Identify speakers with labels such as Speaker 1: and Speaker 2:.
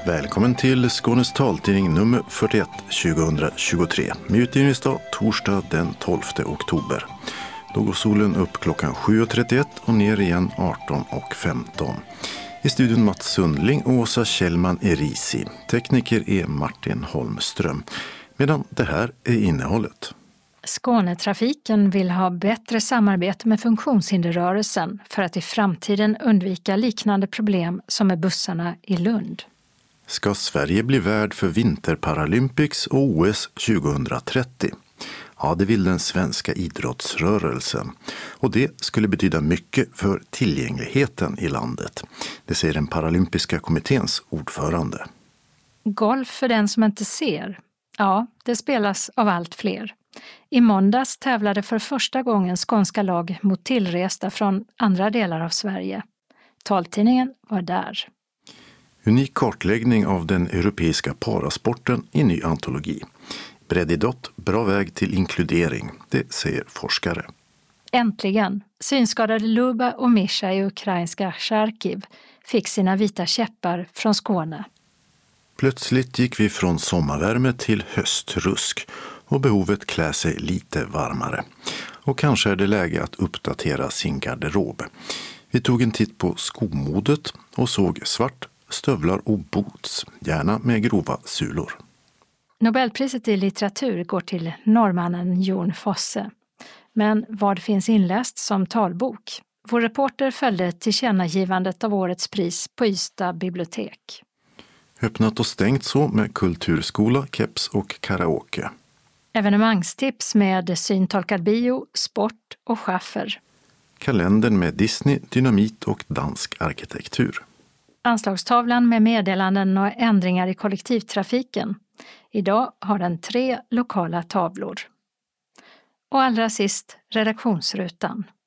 Speaker 1: Välkommen till Skånes taltidning nummer 41 2023 med utgivningsdag torsdag den 12 oktober. Då går solen upp klockan 7.31 och ner igen 18.15. I studion Mats Sundling och Åsa Kjellman Erisi. Tekniker är Martin Holmström. Medan det här är innehållet.
Speaker 2: Skånetrafiken vill ha bättre samarbete med funktionshinderrörelsen för att i framtiden undvika liknande problem som med bussarna i Lund.
Speaker 1: Ska Sverige bli värd för Vinterparalympics och OS 2030? Ja, det vill den svenska idrottsrörelsen. Och det skulle betyda mycket för tillgängligheten i landet. Det säger den paralympiska kommitténs ordförande.
Speaker 2: Golf för den som inte ser. Ja, det spelas av allt fler. I måndags tävlade för första gången skånska lag mot tillresta från andra delar av Sverige. Taltidningen var där.
Speaker 1: Unik kartläggning av den europeiska parasporten i ny antologi. Breddidrott, bra väg till inkludering, det säger forskare.
Speaker 2: Äntligen! Synskadade Luba och Mischa i ukrainska Charkiv fick sina vita käppar från Skåne.
Speaker 1: Plötsligt gick vi från sommarvärme till höstrusk och behovet klär sig lite varmare. Och kanske är det läge att uppdatera sin garderob. Vi tog en titt på skomodet och såg svart, stövlar och boots, gärna med grova sulor.
Speaker 2: Nobelpriset i litteratur går till norrmannen Jon Fosse. Men vad finns inläst som talbok? Vår reporter följde tillkännagivandet av årets pris på Ystad bibliotek.
Speaker 1: Öppnat och stängt så med kulturskola, keps och karaoke.
Speaker 2: Evenemangstips med syntolkad bio, sport och schaffer.
Speaker 1: Kalendern med Disney, dynamit och dansk arkitektur.
Speaker 2: Anslagstavlan med meddelanden och ändringar i kollektivtrafiken. Idag har den 3 lokala tavlor. Och allra sist redaktionsrutan.